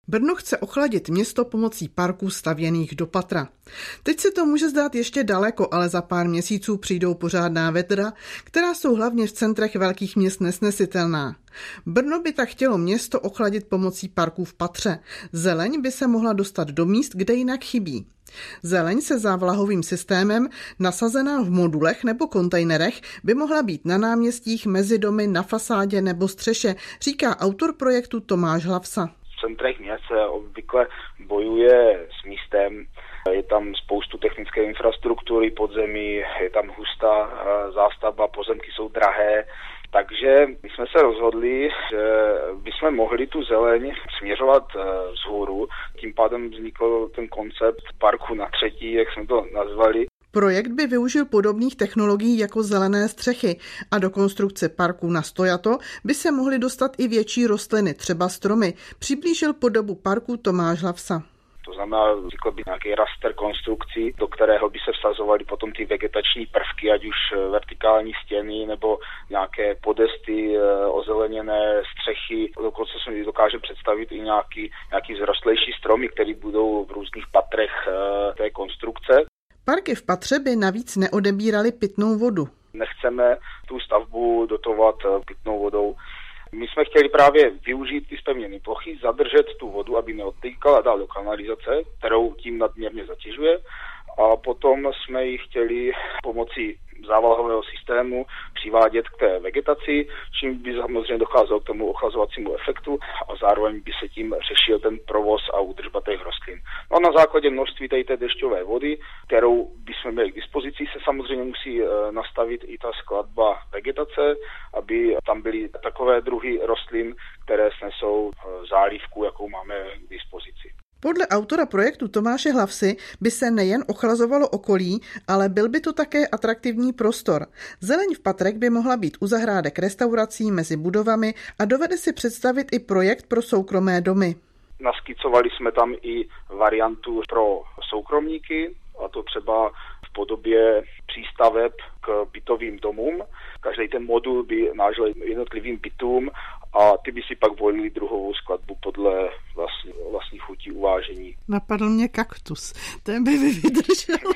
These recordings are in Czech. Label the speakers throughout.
Speaker 1: Brno chce ochladit město pomocí parků stavěných do patra. Teď se to může zdát ještě daleko, ale za pár měsíců přijdou pořádná vedra, která jsou hlavně v centrech velkých měst nesnesitelná. Brno by tak chtělo město ochladit pomocí parků v patře. Zeleň by se mohla dostat do míst, kde jinak chybí. Zeleň se závlahovým systémem, nasazená v modulech nebo kontejnerech, by mohla být na náměstích, mezi domy, na fasádě nebo střeše, říká autor projektu Tomáš Hlavsa.
Speaker 2: V centrech měst se obvykle bojuje s místem, je tam spoustu technické infrastruktury podzemí, je tam hustá zástavba, pozemky jsou drahé, takže my jsme se rozhodli, že bychom mohli tu zeleň směřovat vzhůru, tím pádem vznikl ten koncept parku na třetí, jak jsme to nazvali.
Speaker 1: Projekt by využil podobných technologií jako zelené střechy a do konstrukce parku na stojato by se mohly dostat i větší rostliny, třeba stromy, přiblížil podobu parku Tomáš Hlavsa.
Speaker 2: To znamená, vznikl by nějaký raster konstrukcí, do kterého by se vsazovaly potom ty vegetační prvky, ať už vertikální stěny nebo nějaké podesty, ozeleněné střechy. Dokonce si dokáže představit i nějaký vzrostlejší stromy, které budou v různých patrech té konstrukce.
Speaker 1: Parky v patře by navíc neodebíraly pitnou vodu.
Speaker 2: Nechceme tu stavbu dotovat pitnou vodou. My jsme chtěli právě využít ty zpevněné plochy, zadržet tu vodu, aby neodtýkala dál do kanalizace, kterou tím nadměrně zatěžuje. A potom jsme ji chtěli pomocí závlahového systému přivádět k té vegetaci, čím by samozřejmě docházelo k tomu ochlazovacímu efektu a zároveň by se tím řešil ten provoz a údržba těch rostlin. No a na základě množství té dešťové vody, kterou bychom měli k dispozici, se samozřejmě musí nastavit i ta skladba vegetace, aby tam byly takové druhy rostlin, které snesou zálivku, jakou máme k dispozici.
Speaker 1: Podle autora projektu Tomáše Hlavsy by se nejen ochlazovalo okolí, ale byl by to také atraktivní prostor. Zeleň v patrech by mohla být u zahrádek restaurací mezi budovami a dovede si představit i projekt pro soukromé domy.
Speaker 2: Naskicovali jsme tam i variantu pro soukromníky, a to třeba v podobě přístaveb k bytovým domům. Každý ten modul by náležel jednotlivým bytům a ty by si pak volili druhovou skladbu podle vlastní chutí uvážení.
Speaker 1: Napadl mě kaktus, ten by vydržel.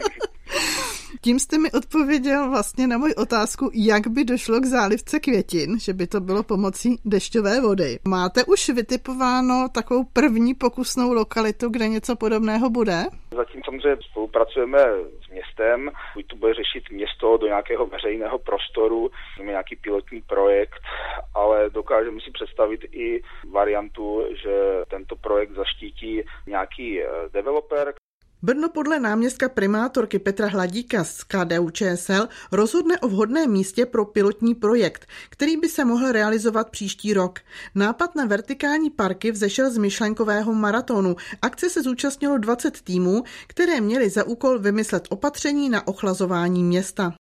Speaker 1: Tím jste mi odpověděl vlastně na moji otázku, jak by došlo k zálivce květin, že by to bylo pomocí dešťové vody. Máte už vytipováno takovou první pokusnou lokalitu, kde něco podobného bude?
Speaker 2: Zatím samozřejmě spolupracujeme s městem, buď to bude řešit město do nějakého veřejného prostoru, nějaký pilotní projekt, ale dokážeme si představit i variantu, že tento projekt zaštítí nějaký developer.
Speaker 1: Brno podle náměstka primátorky Petra Hladíka z KDU-ČSL rozhodne o vhodném místě pro pilotní projekt, který by se mohl realizovat příští rok. Nápad na vertikální parky vzešel z myšlenkového maratonu. Akce se zúčastnilo 20 týmů, které měly za úkol vymyslet opatření na ochlazování města.